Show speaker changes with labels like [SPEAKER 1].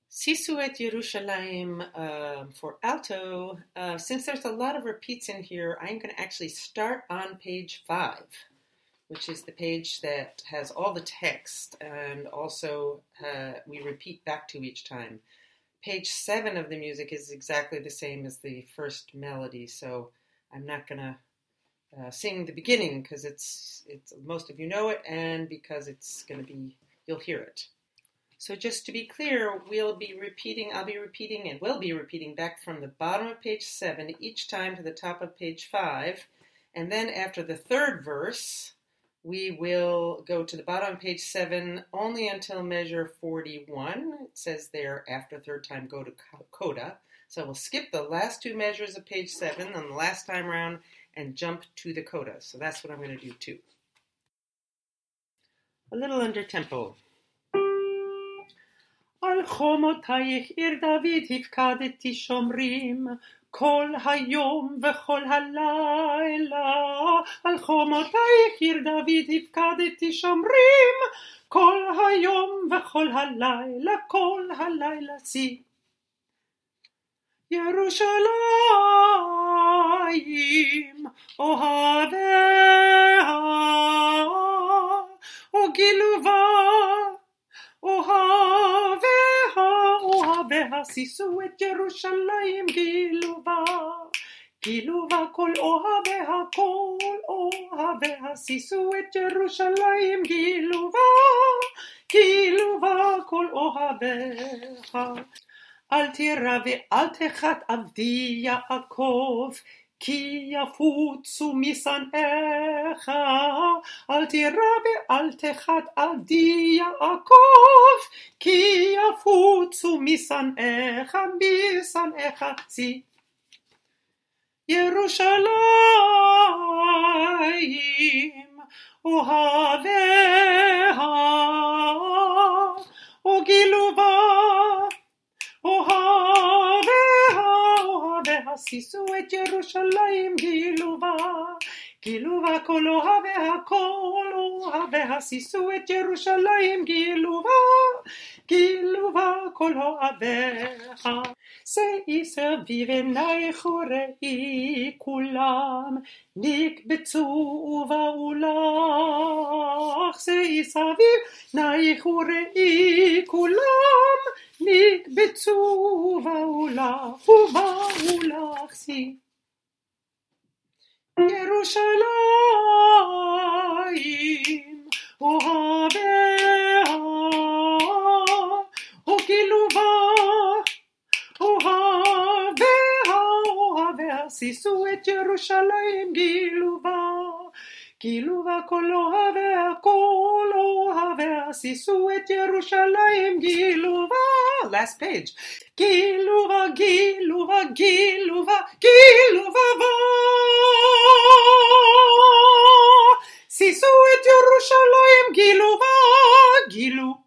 [SPEAKER 1] Sisu et Yerushalayim for alto. Since there's a lot of repeats in here, I'm going to actually start on page 5, which is the page that has all the text, and also we repeat back to each time. Page 7 of the music is exactly the same as the first melody, so I'm not going to sing the beginning because it's most of you know it, and because it's going to be, you'll hear it. So just to be clear, I'll be repeating back from the bottom of page 7 each time to the top of page 5. And then after the third verse, we will go to the bottom of page 7 only until measure 41. It says there, after third time, go to coda. So we'll skip the last two measures of page 7 on the last time around and jump to the coda. So that's what I'm going to do too. A little under tempo. על חומותייך עיר דוד הפקדתי שומרים כל היום וכל הלילה על חומותייך עיר דוד הפקדתי שומרים כל היום וכל הלילה שיא ירושלים אוהביה וגילובה אוהביה שישו את ירושלים גילובה כל אוהביה שישו את ירושלים גילובה כל אוהביה אל תירא ואל תחת עבדי יעקב כי יפוצו משנאיך אל תירא ואל תחת עבדי יעקב כי יפוצו משנאיך שיא ירושלים אוהביה וגילובה אוהביה שישו את ירושלים גילובה כל אוהביה שישו את ירושלים גילובה כל אוהביה שאי סביבנייך וראי כולם נקבצו ובאו לך שאי סביבנייך וראי כולם נקבצו ובאו לך שיא ירושלים אוהביה וגילובה אוהביה שישו את ירושלים גילובה כל אוהביה שישו את ירושלים גילובה last page גילובה שישו את ירושלים גילובה